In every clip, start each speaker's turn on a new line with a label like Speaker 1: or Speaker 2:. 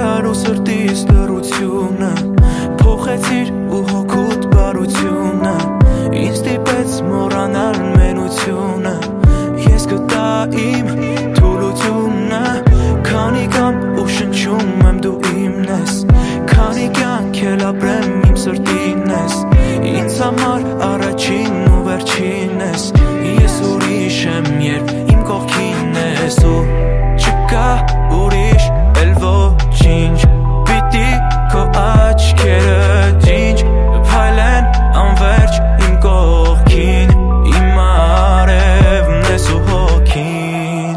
Speaker 1: իրար ու սրտիս լռությունը փոխեցիր ու հոգուտ բարությունը ինձ դիպեց մոռանալ մենությունը ես գտա իմ թուլությունը քանի կամ ու շնչում եմ դու իմն ես քանի կյանք էլ ապրեմ իմ սրտին ես ինձ համար առաջին ու վերջին ես ես ուրիշ եմ երբ իմ կողքին ես ու չկա ուրիշ էլ ոչինչ պիտի քո աչքերը ջինջ փայլեն անվերջ իմ կողքին իմ արևն ես ու հոգին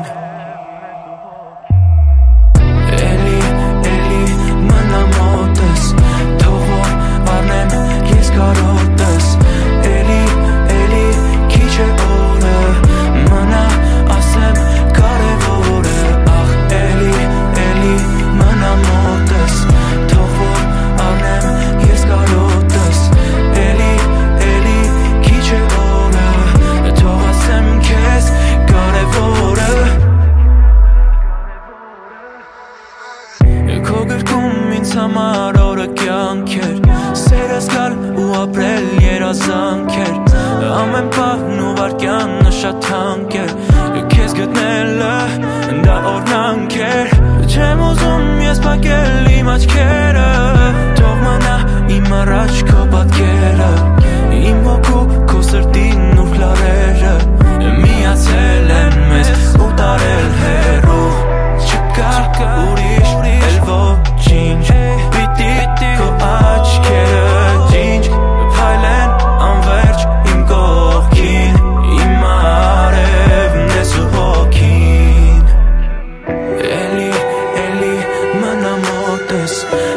Speaker 1: էլի մնա մոտս թող որ վառնեմ ես կարոտս էլի քիչ է օրը մնա ասեմ կարևորը ախ էլի մնա մոտս թող որ առնեմ ես կարոտս էլի քիչ է օրը թող ասեմ քեզ կարևորը քո գրքում ինձ համար օրը կյանք էր սերս գալ ու ապրել երազանք էր ամեն պահն ու վարկյանը շատ թանկ էր քեզ գտնելը դա օրհնանք էր չեմ ուզում ես փակել իմ աչքերը թող մնա իմ առաջ քո պատկերը իմ հոգու քո սրտին ու լարերը միացել են մեզ ու տարել հեռու չկա ուրիշ էլ ոչինչ պիտի քո աչքերը ջինջ փայլեն անվերջ իմ կողքին իմ արևն ես ու հոգին էլի մնա մոտս